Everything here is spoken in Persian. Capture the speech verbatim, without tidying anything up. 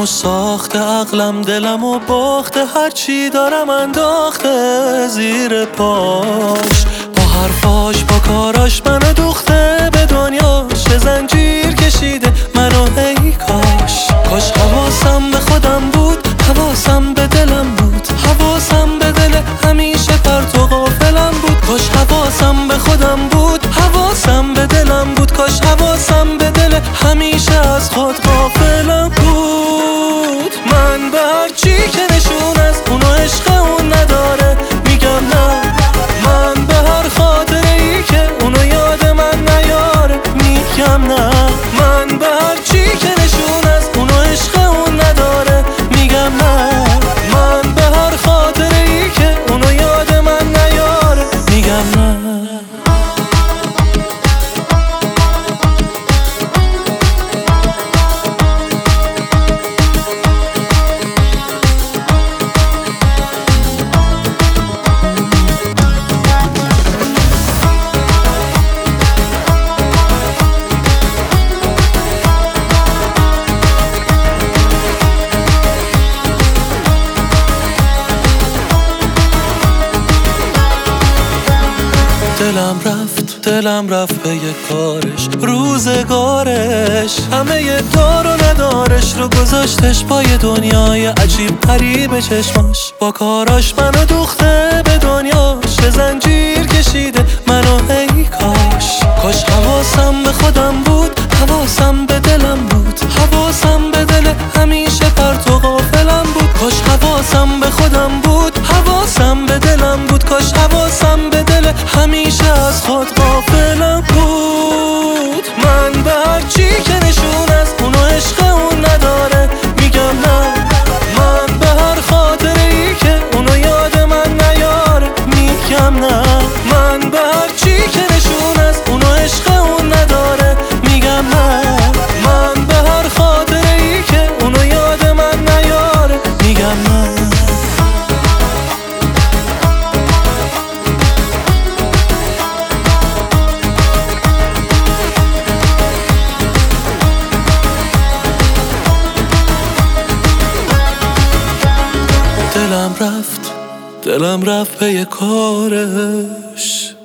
منو ساخته، عقلم دلم و باخته، هرچی دارم انداخته زیر پاش. با حرفاش با کاراش منو دوخته به دنیاش، به زنجیر کشیده منو ای کاش. کاش حواسم به خودم بود، حواسم به دلم بود، حواسم به دل همیشه پرت و غافلم بود. کاش حواسم به خودم بود، حواسم به دلم بود، کاش حواسم به دل همیشه از خود غافلم بود. من به هرچی که نشون از اونو عشق اون نداره میگم نه، من به هر خاطره ای که اونو یاد من نیاره میگم نه، من به هرچی که نشون از اونو عشق اون نداره میگم نه، من به هر خاطره ای که اونو یاد من نیاره میگم نه. دلم رفت دلم رفت به یه کارش، روزگارش همه یه دار و ندارش رو گذاشتش با یه دنیای عجیب غریب چشماش. با کاراش منو دوخته به دنیاش، به زنجیر کشیده منو ای کاش. کاش حواسم به خودم بود، حواسم به دلم بود، حواسم به دل همیشه پرت و غافلم بود. کاش حواسم به خودم بود، حواسم به دلم بود، کاش حواسم به دل همیشه از خود غافلم بود. من به هرچی که نشون از اونو عشق اون نداره میگم نه، من به هر خاطره ای که اونو یاد من نیاره میگم نه، من به هرچی که نشون از اونو عشق اون نداره میگم نه، من به هر خاطره ای که اونو یاد من نیاره میگم نه. دلم رفت دلم رفت به یه کارش.